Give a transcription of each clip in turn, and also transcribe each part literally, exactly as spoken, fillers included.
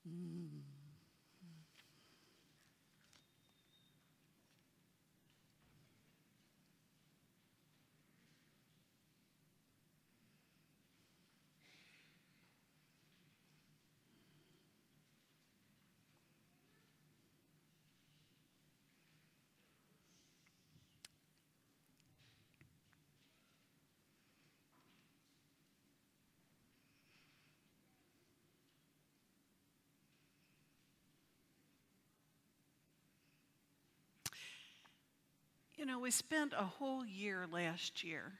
Mm. You know, we spent a whole year last year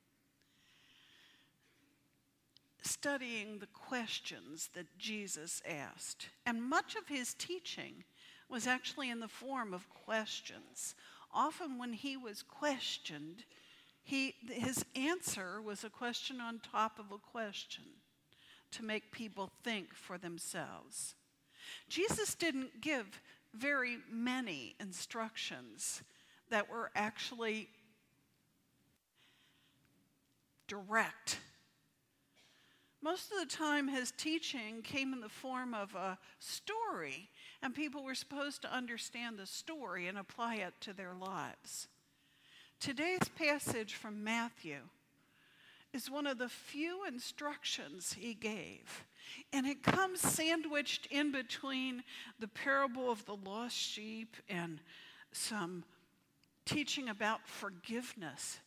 studying the questions that Jesus asked. And much of his teaching was actually in the form of questions. Often when he was questioned, he, his answer was a question on top of a question to make people think for themselves. Jesus didn't give very many instructions that were actually direct. Most of the time his teaching came in the form of a story, and people were supposed to understand the story and apply it to their lives. Today's passage from Matthew is one of the few instructions he gave, and it comes sandwiched in between the parable of the lost sheep and some teaching about forgiveness.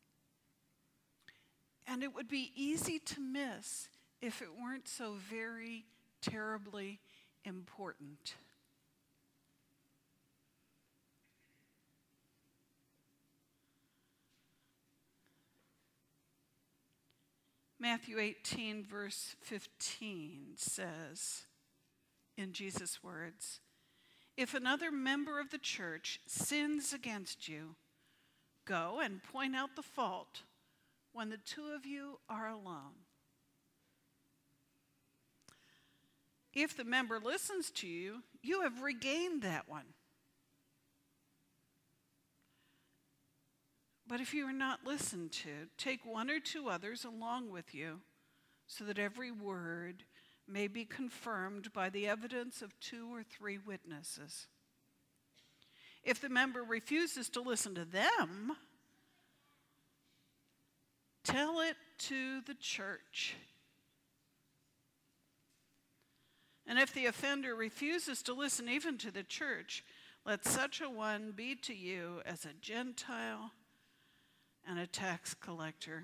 And it would be easy to miss if it weren't so very terribly important. Matthew eighteen, verse fifteen says, in Jesus' words, "If another member of the church sins against you, go and point out the fault when the two of you are alone. If the member listens to you, you have regained that one. But if you are not listened to, take one or two others along with you, so that every word may be confirmed by the evidence of two or three witnesses. If the member refuses to listen to them, tell it to the church. And if the offender refuses to listen even to the church, let such a one be to you as a Gentile and a tax collector."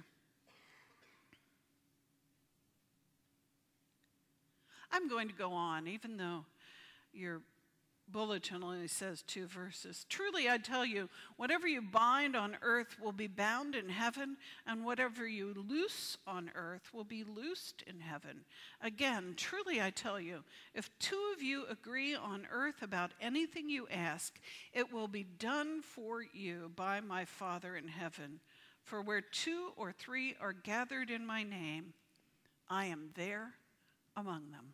I'm going to go on, even though your bulletin only says two verses. "Truly I tell you, whatever you bind on earth will be bound in heaven, and whatever you loose on earth will be loosed in heaven. Again, truly I tell you, if two of you agree on earth about anything you ask, it will be done for you by my Father in heaven. For where two or three are gathered in my name, I am there among them."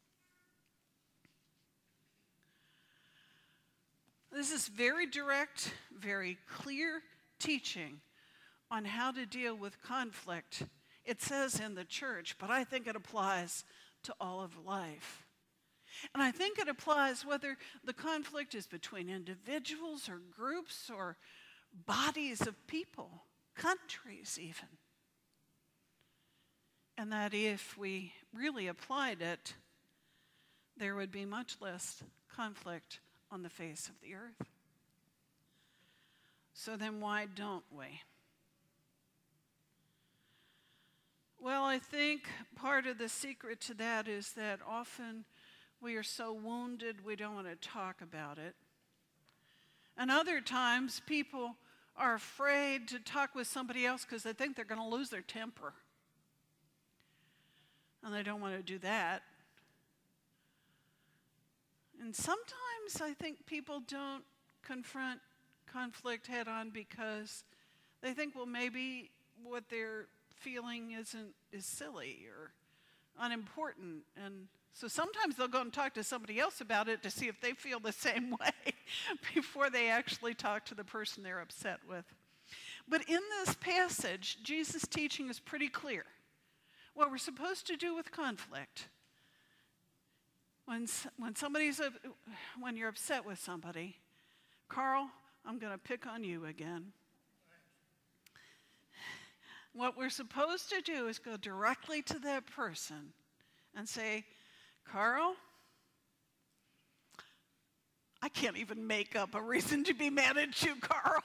This is very direct, very clear teaching on how to deal with conflict. It says in the church, but I think it applies to all of life. And I think it applies whether the conflict is between individuals or groups or bodies of people, countries even. And that if we really applied it, there would be much less conflict on the face of the earth. So then why don't we? Well, I think part of the secret to that is that often we are so wounded we don't want to talk about it. And other times people are afraid to talk with somebody else because they think they're going to lose their temper. And they don't want to do that. And sometimes I think people don't confront conflict head on because they think, well, maybe what they're feeling isn't is silly or unimportant. And so sometimes they'll go and talk to somebody else about it to see if they feel the same way before they actually talk to the person they're upset with. But in this passage, Jesus' teaching is pretty clear. What we're supposed to do with conflict. When, when somebody's, when you're upset with somebody, Carl, I'm going to pick on you again. What we're supposed to do is go directly to that person and say, Carl, I can't even make up a reason to be mad at you, Carl.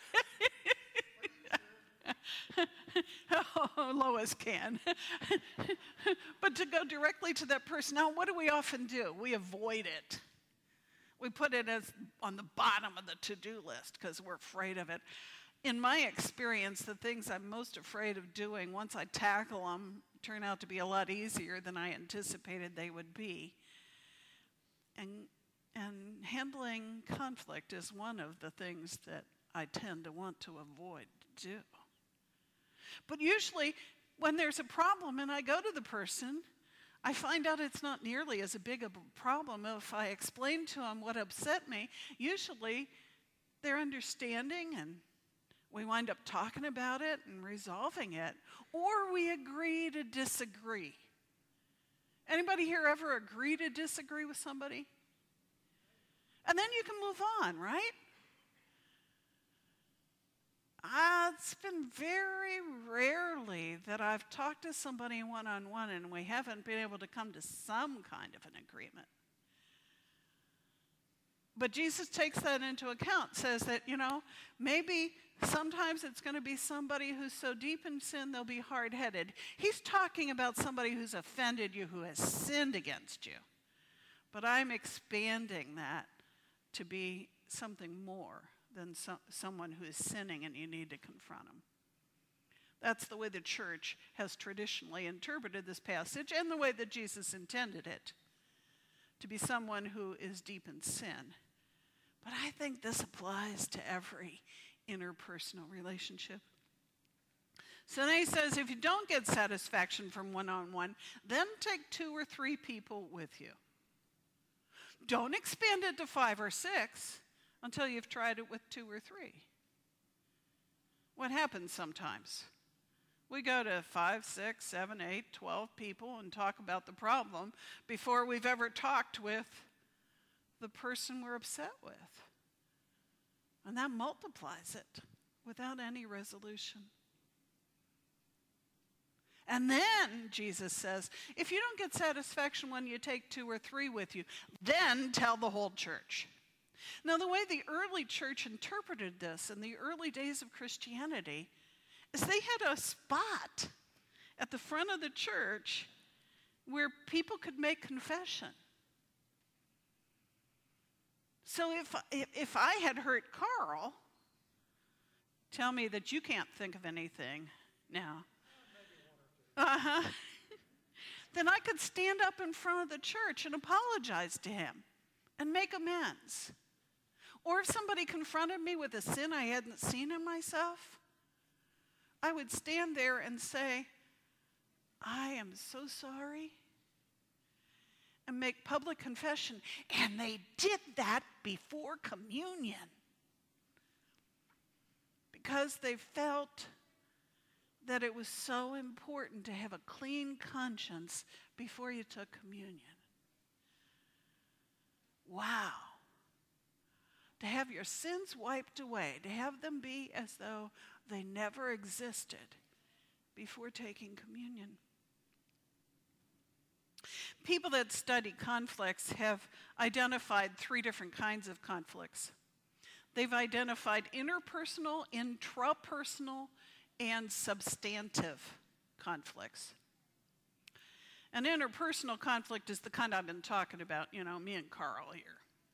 Oh, Lois can. But to go directly to that person. Now, what do we often do? We avoid it. We put it as on the bottom of the to-do list because we're afraid of it. In my experience, the things I'm most afraid of doing, once I tackle them, turn out to be a lot easier than I anticipated they would be. And, and handling conflict is one of the things that I tend to want to avoid to do. But usually, when there's a problem and I go to the person, I find out it's not nearly as big a problem. If I explain to them what upset me, usually they're understanding and we wind up talking about it and resolving it, or we agree to disagree. Anybody here ever agree to disagree with somebody? And then you can move on, right? Uh, it's been very rarely that I've talked to somebody one-on-one and we haven't been able to come to some kind of an agreement. But Jesus takes that into account, says that, you know, maybe sometimes it's going to be somebody who's so deep in sin they'll be hard-headed. He's talking about somebody who's offended you, who has sinned against you. But I'm expanding that to be something more than so, someone who is sinning and you need to confront them. That's the way the church has traditionally interpreted this passage and the way that Jesus intended it, to be someone who is deep in sin. But I think this applies to every interpersonal relationship. So then he says, if you don't get satisfaction from one-on-one, then take two or three people with you. Don't expand it to five or six until you've tried it with two or three. What happens sometimes? We go to five, six, seven, eight, twelve people and talk about the problem before we've ever talked with the person we're upset with. And that multiplies it without any resolution. And then, Jesus says, if you don't get satisfaction when you take two or three with you, then tell the whole church. Now, the way the early church interpreted this in the early days of Christianity is they had a spot at the front of the church where people could make confession. So if, if, if I had hurt Carl, tell me that you can't think of anything now. Uh-huh. Then I could stand up in front of the church and apologize to him and make amends. Or if somebody confronted me with a sin I hadn't seen in myself, I would stand there and say, I am so sorry, and make public confession. And they did that before communion because they felt that it was so important to have a clean conscience before you took communion. Wow. To have your sins wiped away, to have them be as though they never existed before taking communion. People that study conflicts have identified three different kinds of conflicts. They've identified interpersonal, intrapersonal, and substantive conflicts. An interpersonal conflict is the kind I've been talking about, you know, me and Carl here.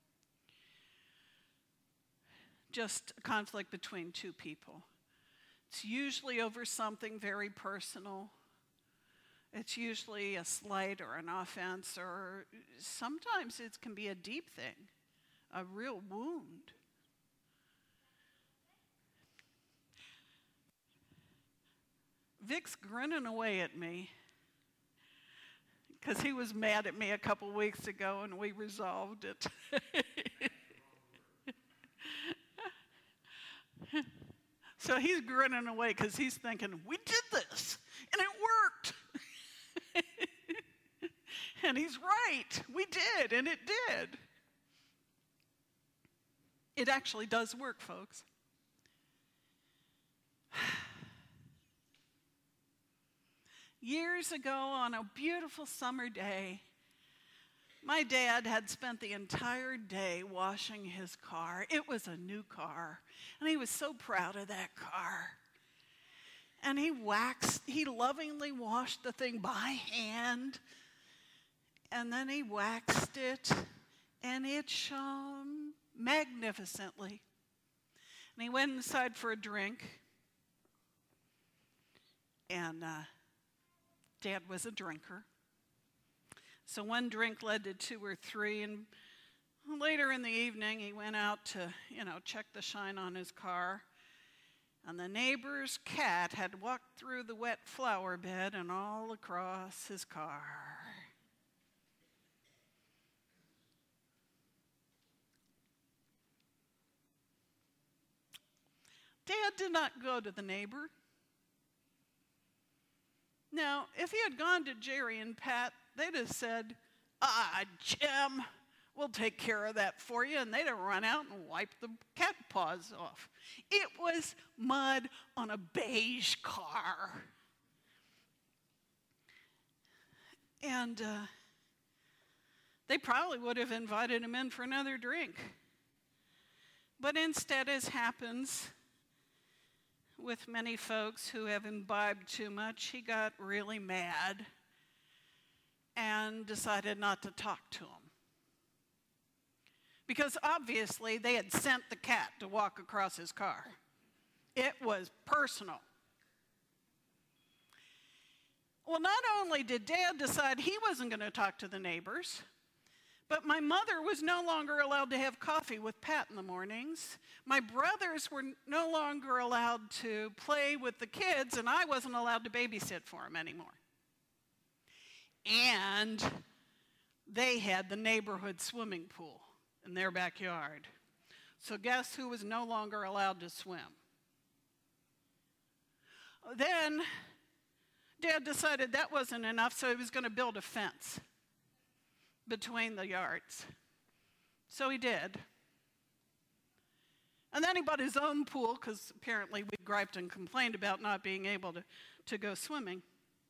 Just a conflict between two people. It's usually over something very personal. It's usually a slight or an offense, or sometimes it can be a deep thing, a real wound. Vic's grinning away at me because he was mad at me a couple weeks ago and we resolved it. So he's grinning away because he's thinking, we did this and it worked. And he's right. We did, and it did. It actually does work, folks. Years ago, on a beautiful summer day, my dad had spent the entire day washing his car. It was a new car, and he was so proud of that car. And he waxed, he lovingly washed the thing by hand, and then he waxed it, and it shone magnificently. And he went inside for a drink, and uh, Dad was a drinker. So one drink led to two or three, and later in the evening, he went out to, you know, check the shine on his car. And the neighbor's cat had walked through the wet flower bed and all across his car. Dad did not go to the neighbor. Now, if he had gone to Jerry and Pat, they'd have said, "Ah, Jim, we'll take care of that for you," and they'd have run out and wiped the cat paws off. It was mud on a beige car. And uh, they probably would have invited him in for another drink. But instead, as happens with many folks who have imbibed too much, he got really mad and decided not to talk to him. Because obviously they had sent the cat to walk across his car. It was personal. Well, not only did Dad decide he wasn't going to talk to the neighbors, but my mother was no longer allowed to have coffee with Pat in the mornings. My brothers were no longer allowed to play with the kids, and I wasn't allowed to babysit for them anymore. And they had the neighborhood swimming pool in their backyard. So guess who was no longer allowed to swim? Then Dad decided that wasn't enough, so he was going to build a fence between the yards. So he did. And then he bought his own pool, because apparently we griped and complained about not being able to, to go swimming.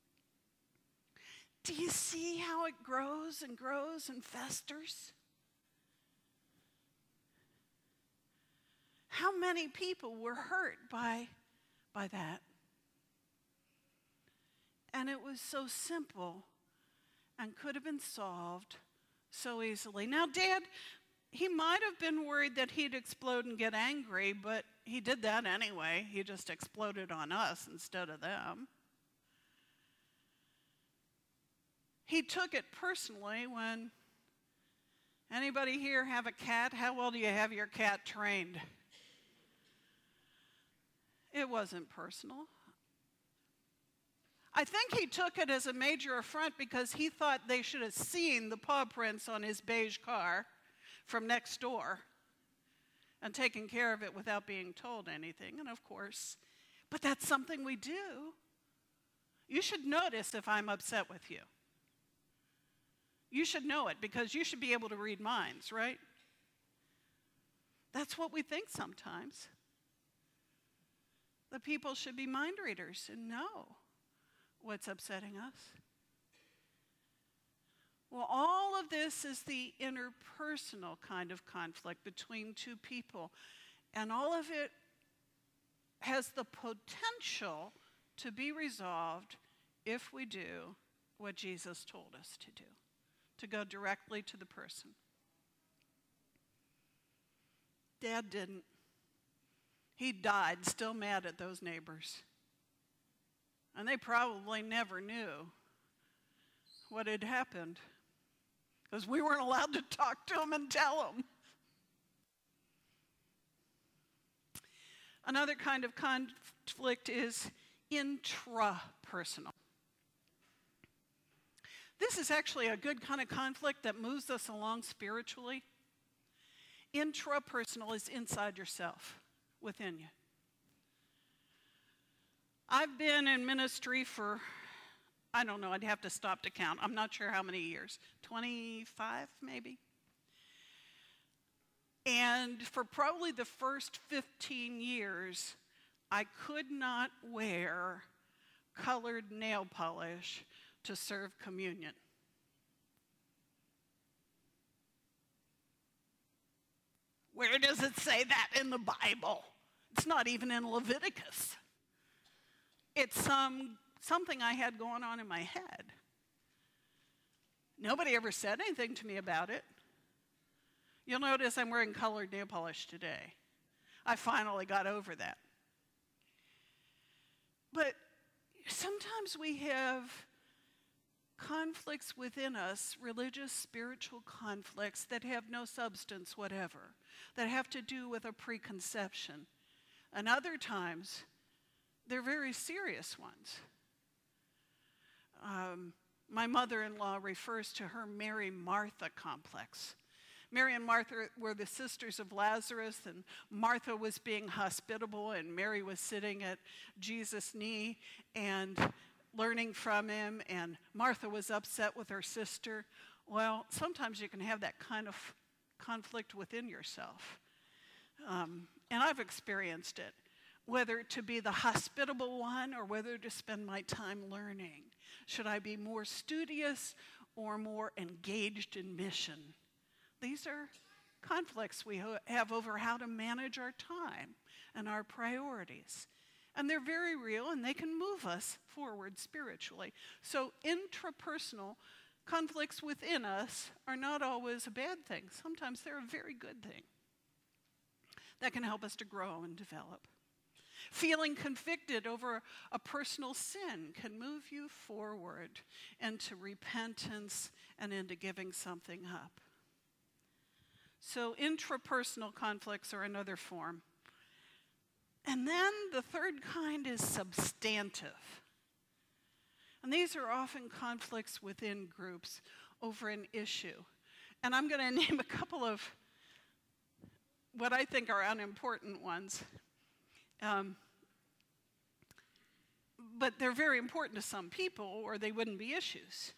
Do you see how it grows and grows and festers? How many people were hurt by, by that? And it was so simple and could have been solved so easily. Now, Dad, he might have been worried that he'd explode and get angry, but he did that anyway. He just exploded on us instead of them. He took it personally when, anybody here have a cat? How well do you have your cat trained? It wasn't personal. I think he took it as a major affront because he thought they should have seen the paw prints on his beige car from next door and taken care of it without being told anything. And of course, but that's something we do. You should notice if I'm upset with you. You should know it because you should be able to read minds, right? That's what we think sometimes. The people should be mind readers and know what's upsetting us. Well, all of this is the interpersonal kind of conflict between two people, and all of it has the potential to be resolved if we do what Jesus told us to do, to go directly to the person. Dad didn't. He died still mad at those neighbors. And they probably never knew what had happened because we weren't allowed to talk to them and tell them. Another kind of conflict is intrapersonal. This is actually a good kind of conflict that moves us along spiritually. Intrapersonal is inside yourself, within you. I've been in ministry for I don't know, I'd have to stop to count. I'm not sure how many years. twenty-five, maybe? And for probably the first fifteen years, I could not wear colored nail polish to serve communion. Where does it say that in the Bible? It's not even in Leviticus. It's some, something I had going on in my head. Nobody ever said anything to me about it. You'll notice I'm wearing colored nail polish today. I finally got over that. But sometimes we have conflicts within us, religious, spiritual conflicts that have no substance whatever, that have to do with a preconception. And other times, they're very serious ones. Um, my mother-in-law refers to her Mary-Martha complex. Mary and Martha were the sisters of Lazarus, and Martha was being hospitable, and Mary was sitting at Jesus' knee and learning from him, and Martha was upset with her sister. Well, sometimes you can have that kind of conflict within yourself. Um, and I've experienced it, whether to be the hospitable one or whether to spend my time learning. Should I be more studious or more engaged in mission? These are conflicts we have over how to manage our time and our priorities. And they're very real, and they can move us forward spiritually. So intrapersonal conflicts within us are not always a bad thing. Sometimes they're a very good thing that can help us to grow and develop. Feeling convicted over a personal sin can move you forward into repentance and into giving something up. So intrapersonal conflicts are another form. And then the third kind is substantive. And these are often conflicts within groups over an issue. And I'm going to name a couple of what I think are unimportant ones. Um, but they're very important to some people, or they wouldn't be issues.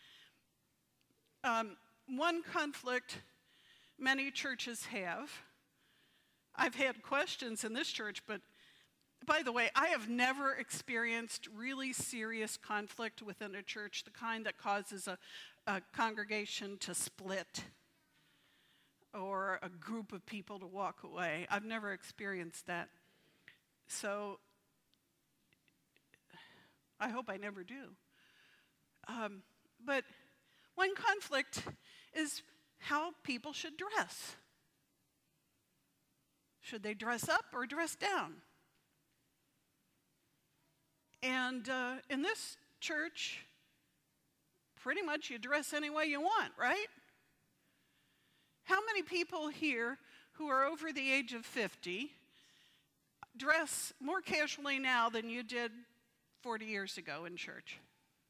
Um, one conflict many churches have. I've had questions in this church, but by the way, I have never experienced really serious conflict within a church, the kind that causes a, a congregation to split or a group of people to walk away. I've never experienced that. So I hope I never do. Um, but one conflict is how people should dress. Should they dress up or dress down? And uh, in this church, pretty much you dress any way you want, right? How many people here who are over the age of fifty dress more casually now than you did forty years ago in church?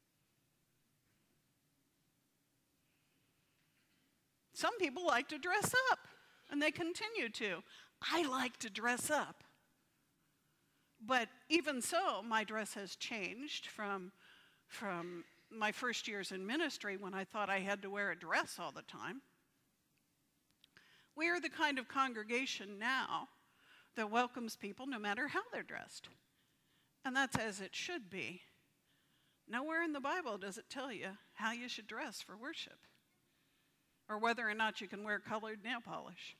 Some people like to dress up, and they continue to. I like to dress up. But even so, my dress has changed from, from my first years in ministry when I thought I had to wear a dress all the time. We are the kind of congregation now that welcomes people no matter how they're dressed. And that's as it should be. Nowhere in the Bible does it tell you how you should dress for worship, or whether or not you can wear colored nail polish.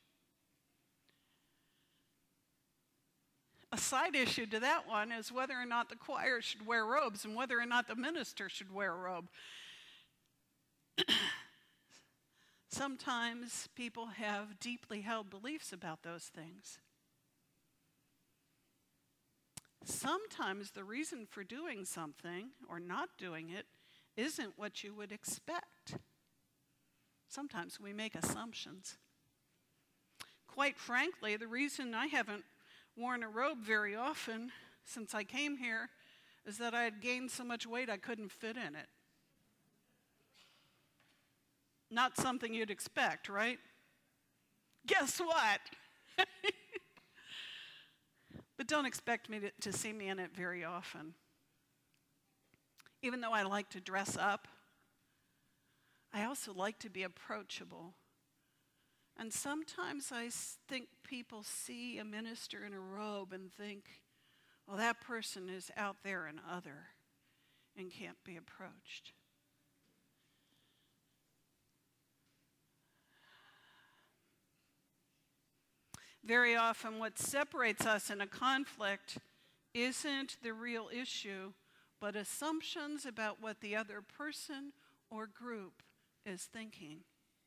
A side issue to that one is whether or not the choir should wear robes and whether or not the minister should wear a robe. Sometimes people have deeply held beliefs about those things. Sometimes the reason for doing something or not doing it isn't what you would expect. Sometimes we make assumptions. Quite frankly, the reason I haven't worn a robe very often since I came here is that I had gained so much weight I couldn't fit in it. Not something you'd expect, right? Guess what? But don't expect me to, to see me in it very often. Even though I like to dress up, I also like to be approachable. And sometimes I think people see a minister in a robe and think, well, that person is out there and other and can't be approached. Very often what separates us in a conflict isn't the real issue, but assumptions about what the other person or group is thinking.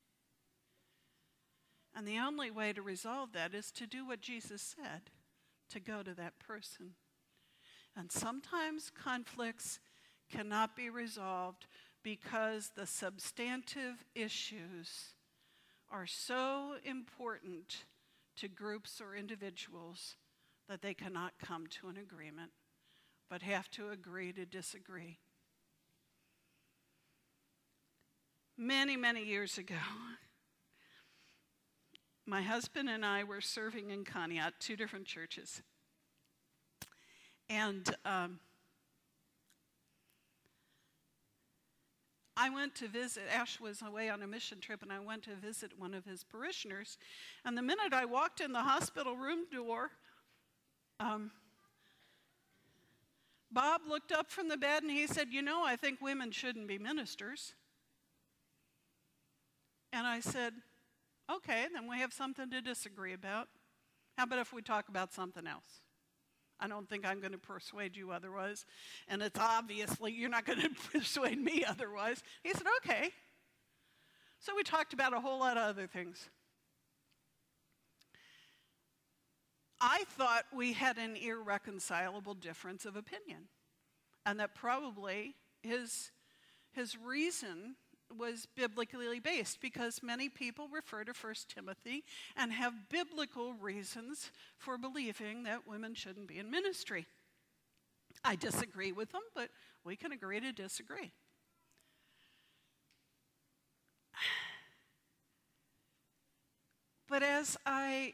And the only way to resolve that is to do what Jesus said, to go to that person. And sometimes conflicts cannot be resolved because the substantive issues are so important to groups or individuals that they cannot come to an agreement, but have to agree to disagree. Many, many years ago, my husband and I were serving in Conneaut, two different churches. And um, I went to visit, Ash was away on a mission trip, and I went to visit one of his parishioners. And the minute I walked in the hospital room door, um, Bob looked up from the bed and he said, you know, I think women shouldn't be ministers. And I said, okay, then we have something to disagree about. How about if we talk about something else? I don't think I'm going to persuade you otherwise. And it's obviously you're not going to persuade me otherwise. He said, okay. So we talked about a whole lot of other things. I thought we had an irreconcilable difference of opinion. And that probably his, his reason was biblically based, because many people refer to First Timothy and have biblical reasons for believing that women shouldn't be in ministry. I disagree with them, but we can agree to disagree. But as I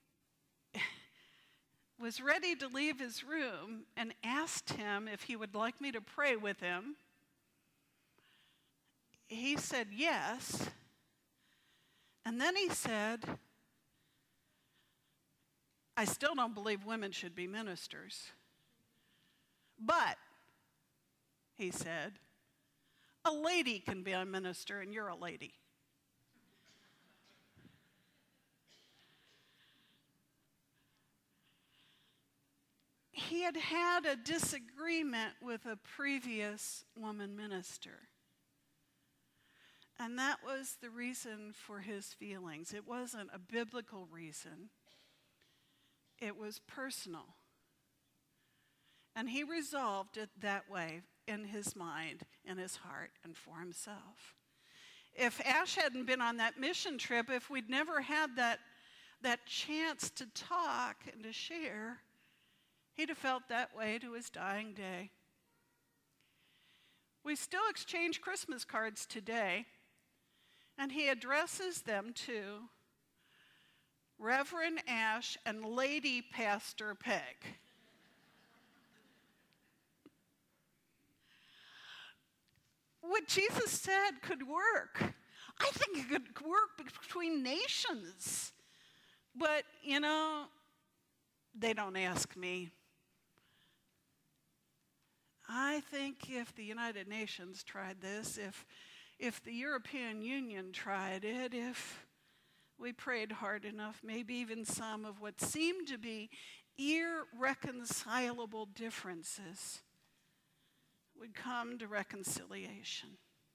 was ready to leave his room and asked him if he would like me to pray with him, he said yes. And then he said, I still don't believe women should be ministers. But, he said, a lady can be a minister, and you're a lady. He had had a disagreement with a previous woman minister. And that was the reason for his feelings. It wasn't a biblical reason. It was personal. And he resolved it that way in his mind, in his heart, and for himself. If Ash hadn't been on that mission trip, if we'd never had that, that chance to talk and to share, he'd have felt that way to his dying day. We still exchange Christmas cards today. And he addresses them to Reverend Ash and Lady Pastor Peg. What Jesus said could work. I think it could work between nations. But, you know, they don't ask me. I think if the United Nations tried this, if If the European Union tried it, if we prayed hard enough, maybe even some of what seemed to be irreconcilable differences would come to reconciliation.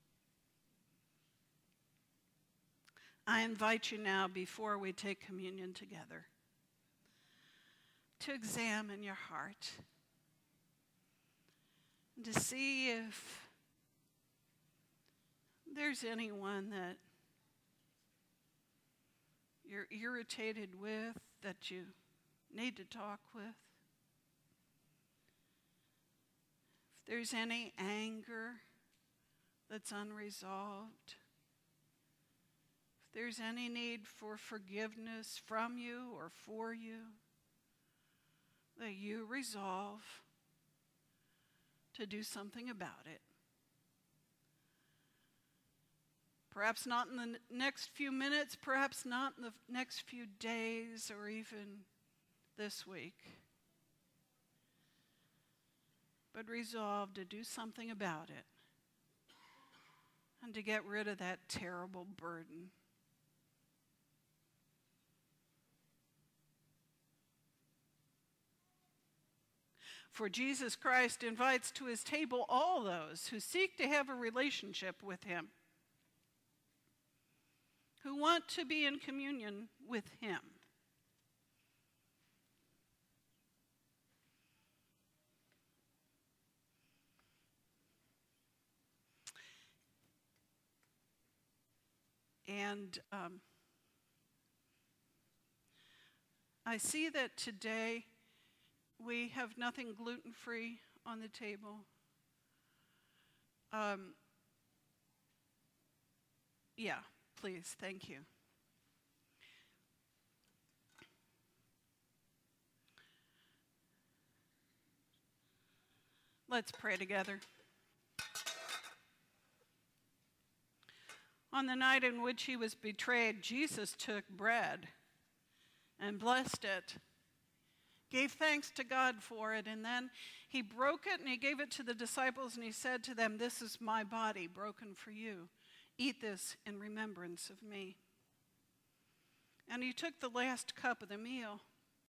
I invite you now, before we take communion together, to examine your heart and to see if there's anyone that you're irritated with, that you need to talk with. If there's any anger that's unresolved. If there's any need for forgiveness from you or for you, that you resolve to do something about it. Perhaps not in the n- next few minutes, perhaps not in the next few days or even this week. But resolve to do something about it and to get rid of that terrible burden. For Jesus Christ invites to his table all those who seek to have a relationship with him, who want to be in communion with him. And um, I see that today we have nothing gluten-free on the table. Um, yeah, please, thank you. Let's pray together. On the night in which he was betrayed, Jesus took bread and blessed it, gave thanks to God for it, and then he broke it and he gave it to the disciples and he said to them, "This is my body broken for you. Eat this in remembrance of me." And he took the last cup of the meal